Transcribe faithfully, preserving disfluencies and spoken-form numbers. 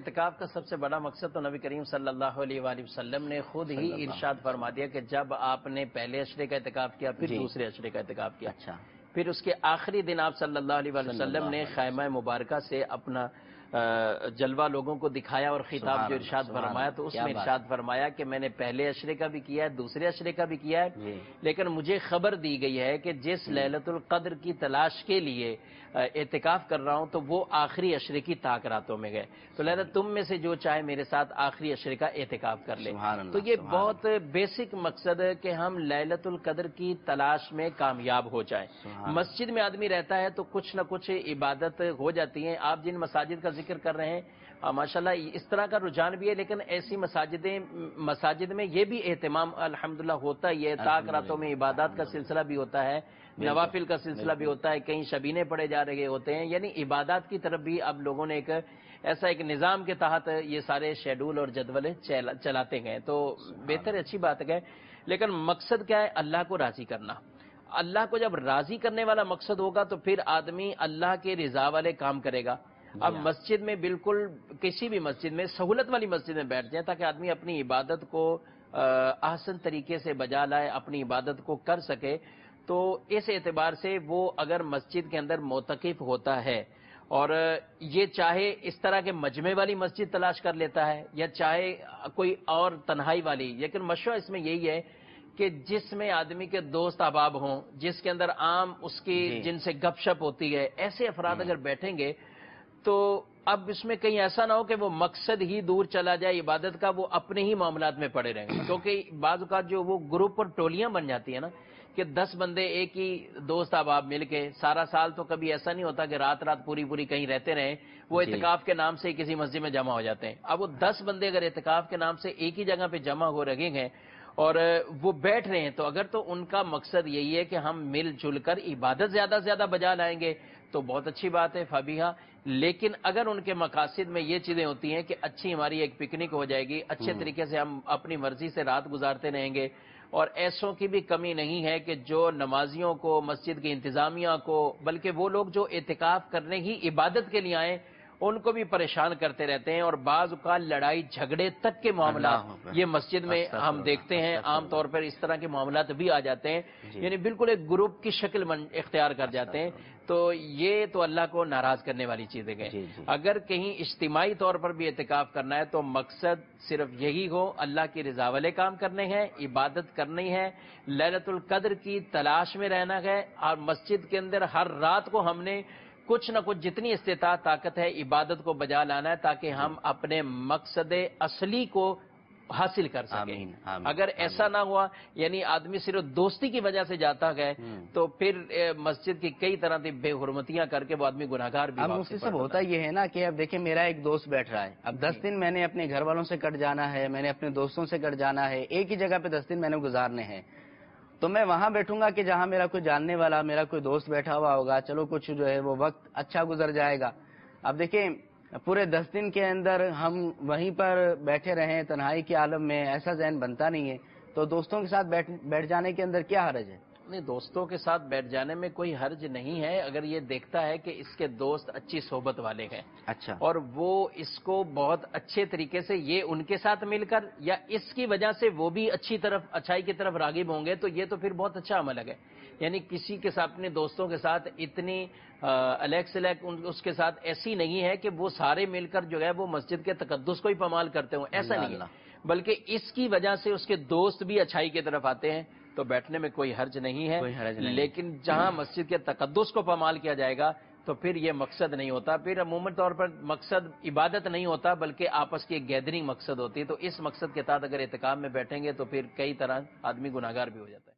اعتکاف کا سب سے بڑا مقصد تو نبی کریم صلی اللہ علیہ وآلہ وسلم نے خود ہی ارشاد فرما دیا کہ جب آپ نے پہلے عشرے کا اعتکاف کیا پھر دوسرے عشرے کا اعتکاف کیا، اچھا پھر اس کے آخری دن آپ صلی اللہ علیہ وآلہ وسلم نے خیمہ مبارکہ سے اپنا جلوہ لوگوں کو دکھایا اور خطاب جو ارشاد فرمایا تو اس میں ارشاد فرمایا کہ میں نے پہلے عشرے کا بھی کیا ہے، دوسرے عشرے کا بھی کیا ہے، لیکن مجھے خبر دی گئی ہے کہ جس لیلۃ القدر کی تلاش کے لیے اعتکاف کر رہا ہوں تو وہ آخری عشرے کی طاق راتوں میں گئے، تو لہذا تم میں سے جو چاہے میرے ساتھ آخری عشرے کا اعتکاف کر لے۔ تو یہ بہت بیسک مقصد ہے کہ ہم لیلۃ القدر کی تلاش میں کامیاب ہو جائیں۔ مسجد میں آدمی رہتا ہے تو کچھ نہ کچھ عبادت ہو جاتی ہیں، آپ جن مساجد کا ذکر کر رہے ہیں ماشاءاللہ اس طرح کا رجحان بھی ہے، لیکن ایسی مساجدیں مساجد میں یہ بھی اہتمام الحمدللہ ہوتا ہی ہے، طاق راتوں میں عبادات کا سلسلہ بھی ہوتا ہے، نوافل کا سلسلہ بھی ہوتا ہے، کہیں شبینے پڑے جا رہے ہوتے ہیں، یعنی عبادات کی طرف بھی اب لوگوں نے ایک ایسا ایک نظام کے تحت یہ سارے شیڈول اور جدول چلاتے گئے، تو بہتر اچھی بات ہے، لیکن مقصد کیا ہے؟ اللہ کو راضی کرنا۔ اللہ کو جب راضی کرنے والا مقصد ہوگا تو پھر آدمی اللہ کے رضا والے کام کرے گا۔ اب مسجد میں بالکل کسی بھی مسجد میں سہولت والی مسجد میں بیٹھ جائیں تاکہ آدمی اپنی عبادت کو احسن طریقے سے بجا لائے، اپنی عبادت کو کر سکے، تو اس اعتبار سے وہ اگر مسجد کے اندر معتکف ہوتا ہے اور یہ چاہے اس طرح کے مجمع والی مسجد تلاش کر لیتا ہے یا چاہے کوئی اور تنہائی والی، لیکن مشورہ اس میں یہی ہے کہ جس میں آدمی کے دوست احباب ہوں، جس کے اندر عام اس کی جن سے گپ شپ ہوتی ہے، ایسے افراد اگر بیٹھیں گے تو اب اس میں کہیں ایسا نہ ہو کہ وہ مقصد ہی دور چلا جائے عبادت کا، وہ اپنے ہی معاملات میں پڑے رہیں گے، کیونکہ بعض اوقات جو وہ گروپ اور ٹولیاں بن جاتی ہیں نا کہ دس بندے ایک ہی دوست احباب مل کے سارا سال تو کبھی ایسا نہیں ہوتا کہ رات رات پوری پوری کہیں رہتے رہیں، وہ اعتکاف کے نام سے کسی مسجد میں جمع ہو جاتے ہیں۔ اب وہ دس بندے اگر اعتکاف کے نام سے ایک ہی جگہ پہ جمع ہو رہے ہیں اور وہ بیٹھ رہے ہیں تو اگر تو ان کا مقصد یہی ہے کہ ہم مل جل کر عبادت زیادہ سے زیادہ بجا لائیں گے تو بہت اچھی بات ہے فبیہا، لیکن اگر ان کے مقاصد میں یہ چیزیں ہوتی ہیں کہ اچھی ہماری ایک پکنک ہو جائے گی، اچھے طریقے سے ہم اپنی مرضی سے رات گزارتے رہیں گے، اور ایسوں کی بھی کمی نہیں ہے کہ جو نمازیوں کو، مسجد کی انتظامیہ کو، بلکہ وہ لوگ جو اعتکاف کرنے ہی عبادت کے لیے آئیں ان کو بھی پریشان کرتے رہتے ہیں، اور بعض اوقات لڑائی جھگڑے تک کے معاملات یہ مسجد میں ہم دیکھتے ہیں، عام طور پر اس طرح کے معاملات بھی آ جاتے ہیں، یعنی بالکل ایک گروپ کی شکل اختیار کر جاتے ہیں، تو یہ تو اللہ کو ناراض کرنے والی چیزیں ہیں۔ اگر کہیں اجتماعی طور پر بھی اعتکاف کرنا ہے تو مقصد صرف یہی ہو، اللہ کی رضا والے کام کرنے ہیں، عبادت کرنی ہے، لیلۃ القدر کی تلاش میں رہنا ہے، اور مسجد کے اندر ہر رات کو ہم نے کچھ نہ کچھ جتنی استطاعت طاقت ہے عبادت کو بجا لانا ہے تاکہ ہم اپنے مقصد اصلی کو حاصل کر سکیں۔ اگر ایسا نہ ہوا، یعنی آدمی صرف دوستی کی وجہ سے جاتا گئے تو پھر مسجد کی کئی طرح کی بے حرمتیاں کر کے وہ آدمی گناہگار بھی اب مفتی صاحب ہوتا یہ ہے نا کہ اب دیکھیں میرا ایک دوست بیٹھ رہا ہے، اب دس دن میں نے اپنے گھر والوں سے کٹ جانا ہے، میں نے اپنے دوستوں سے کٹ جانا ہے، ایک ہی جگہ پہ دس دن میں نے گزارنے ہیں، تو میں وہاں بیٹھوں گا کہ جہاں میرا کوئی جاننے والا، میرا کوئی دوست بیٹھا ہوا ہوگا، چلو کچھ جو ہے وہ وقت اچھا گزر جائے گا۔ اب دیکھیں پورے دس دن کے اندر ہم وہیں پر بیٹھے رہیں تنہائی کے عالم میں، ایسا ذہن بنتا نہیں ہے، تو دوستوں کے ساتھ بیٹھ بیٹھ جانے کے اندر کیا حرج ہے؟ نہیں، دوستوں کے ساتھ بیٹھ جانے میں کوئی حرج نہیں ہے اگر یہ دیکھتا ہے کہ اس کے دوست اچھی صحبت والے ہیں، اچھا، اور وہ اس کو بہت اچھے طریقے سے یہ ان کے ساتھ مل کر یا اس کی وجہ سے وہ بھی اچھی طرف اچھائی کی طرف راغب ہوں گے تو یہ تو پھر بہت اچھا عمل ہے، یعنی کسی کے ساتھ اپنے دوستوں کے ساتھ اتنی الیک سلیک اس کے ساتھ ایسی نہیں ہے کہ وہ سارے مل کر جو ہے وہ مسجد کے تقدس کو ہی پامال کرتے ہوں، ایسا نہیں ہے، بلکہ اس کی وجہ سے اس کے دوست بھی اچھائی کی طرف آتے ہیں تو بیٹھنے میں کوئی حرج نہیں ہے، لیکن جہاں مسجد کے تقدس کو پامال کیا جائے گا تو پھر یہ مقصد نہیں ہوتا، پھر عموماً طور پر مقصد عبادت نہیں ہوتا بلکہ آپس کی ایک گیدرنگ مقصد ہوتی ہے، تو اس مقصد کے تحت اگر اعتکاف میں بیٹھیں گے تو پھر کئی طرح آدمی گناہگار بھی ہو جاتا ہے۔